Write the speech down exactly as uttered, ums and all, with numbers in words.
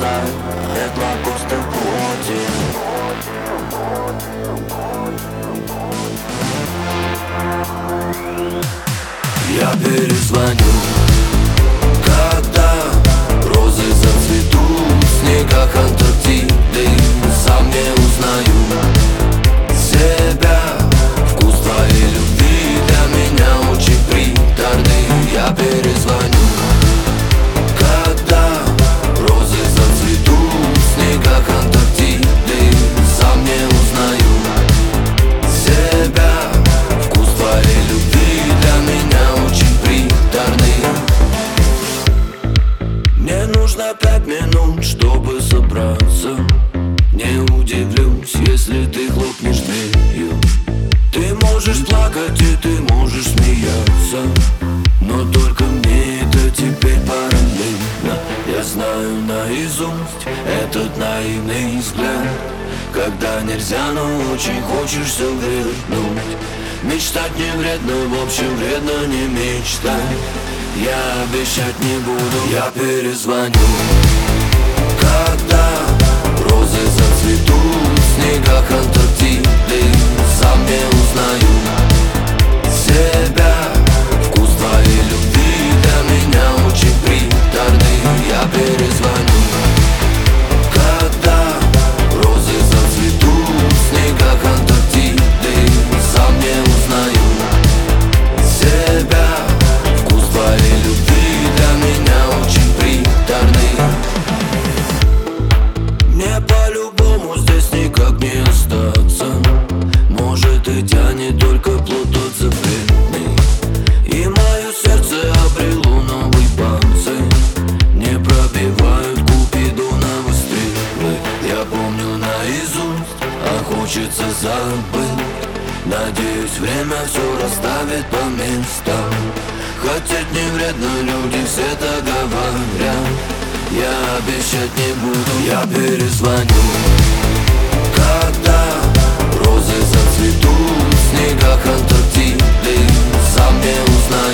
Светла пустой плоти. Я перезвоню, когда розы зацветут в снегах Антарктиды. Сам не узнаю себя. Вкус твоей любви для меня очень приторный. Я перезвоню, когда розы зацветут в снегах Антарктиды. Сам не узнаю себя. Вкус твоей любви для меня очень приторный. Мне нужно пять минут, чтобы собраться. Не удивлюсь, если ты хлопнешь дверью. Ты можешь плакать и ты можешь смеяться, но только мне это теперь параллельно. Я знаю наизусть этот наивный взгляд, когда нельзя, но очень хочешь все вернуть. Мечтать не вредно, в общем вредно не мечтать. Я обещать не буду. Я перезвоню, когда розы зацветут в снегах Антарктиды. Сам не узнаю себя. Вкус твоей любви для меня очень приторный. Я перезвоню, когда розы зацветут в снегах Антарктиды. Сам не узнаю себя. Вкус твоей любви для меня очень приторный. Мне по-любому здесь никак не остаться. Может и тянет только плод тот запретный. И мое сердце обрело новый панцирь. Не пробивают купидоновы стрелы. Я помню наизусть, а хочется забыть. Надеюсь, время все расставит по местам. Хотеть не вредно, люди все это говорят. Я обещать не буду. Я перезвоню, когда розы зацветут в снегах Антарктиды. Сам не узнаю